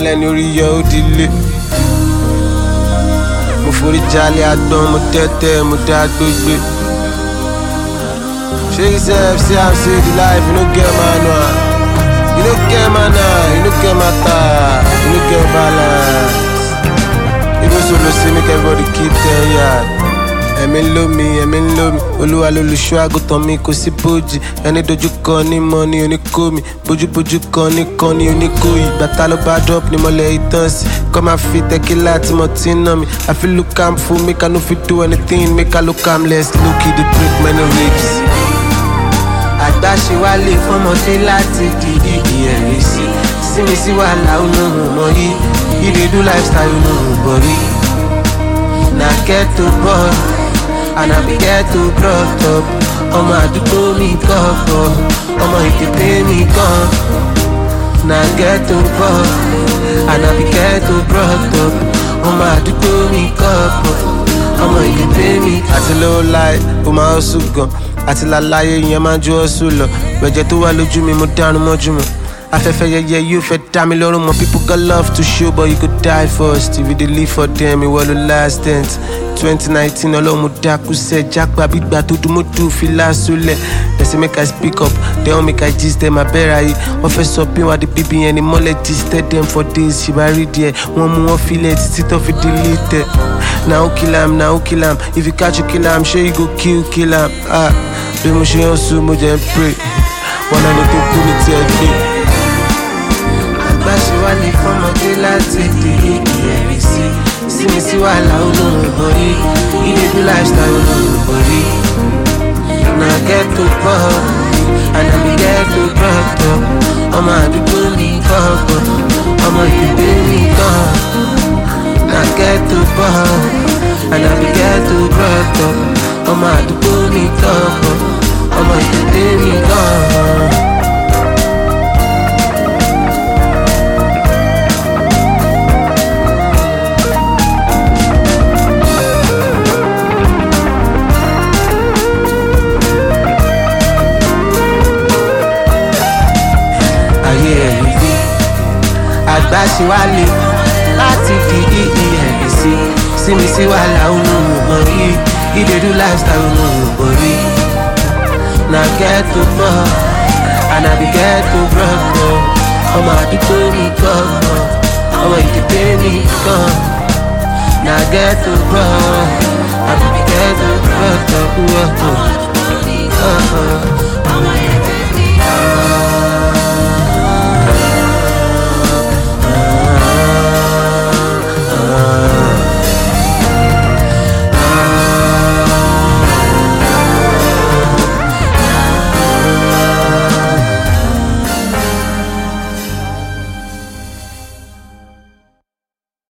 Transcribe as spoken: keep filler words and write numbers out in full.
mọ́lẹ̀ ní orí yọ ó dilé. Mo forí jalè àdán, mo tẹ́tẹ́, mo dá gbégbé. Shake yourself, see how I see the life, you no get manual. You no get manual, you no get matter, you no get balance. You go solo see make everybody keep ten yard. Ẹ̀mí ń lò mí, ẹ̀mí ń lò mí. Olúwa lolùṣọ́ àgùntàn mi kò sí bójì. Ẹni dojú kan ní mọ́ ní oníkó mi. Bójúbójú kan ní kan ní oníkó yìí. Bàtà ló bá drop ní mọ́lẹ̀ ìtàn sí. Kọ́ máa fi tẹ́kílà tí mo ti ń ná mi. I feel look am full, make I no fit do anything. Make I look am less, look it dey break many ribs. Àgbàṣe wá lè fọ́mọdé láti di igi ẹ̀rí sí. Sími sí wàhálà olóhùn mọ́ yìí. You dey do lifestyle olóhùn bọ̀ rí. Na ghetto boy, and I be ghetto brought up. Ọmọ àdúgbò mi kọ̀ọ̀kọ̀, ọmọ ìdìbò mi gan. Na ghetto boy, and I be ghetto brought up. Ọmọ àdúgbò mi kọ̀ọ̀kọ̀, ọmọ ìdìbò mi. Àti lówó láì, ó máa ń sùn gan. Àti lálàyé yẹn máa ń ju ọ̀sùn lọ. Gbẹ̀jẹ̀ tó wà lójú mi mo dánú mọ́jú mọ́. Afẹ́fẹ́ yẹyẹ yóò fẹ́ dá mi lọ́rùn mọ́. People got love to show but you could die first. If you dey live for them, ìwọ ló last dent. twenty nineteen ọlọ́run dákú sẹ́. Jápa gbígbà tó dùn mọ́ dùn fi lásùlẹ̀. They say make I speak up, they won't make I gist them abẹ́rẹ́ ayé. Wọ́n fẹ́ sọ bí wọ́n di bíbí yẹn ni mọ́lẹ̀ gisted them for days. Ṣìbá rí díẹ̀, wọ́n mú wọn filẹ̀ títí tó fi delete ẹ̀. Na who kill am, na who kill am. If you catch you kill am, ṣé you go kill kill am. Ah, bí mo ṣe ń sùn mo jẹ́ ń pray. Wọ́n lẹ́nu tó kú ní tiẹ̀ gbé. Àgbàṣe wá lè fọ́mọdé láti di igi ẹ̀rí sí. Sími sí wàhálà olóhùn borí. You dey do lifestyle olóhùn borí. Na ghetto boy, and I be ghetto brought up. Ọmọ àdúgbò mi kọ̀ọ̀kọ̀, ọmọ ìdìbò mi gan. Na ghetto boy, and I be ghetto brought up. Ọmọ àdúgbò mi kọ̀ọ̀kọ̀, ọmọ ìdìbò mi gan. Àgbàṣe wá lè láti di igi ẹ̀rí sí. Sími sí wàhálà olóhùn mọ́ rí. You dey do lifestyle olóhùn bọ̀ rí. Na ghetto boy, and I be ghetto brought up. Ọmọ àdúgbò mi kọ̀ọ̀kọ̀, ọmọ ìdìbò mi gan. Na ghetto boy, and I be ghetto brought up.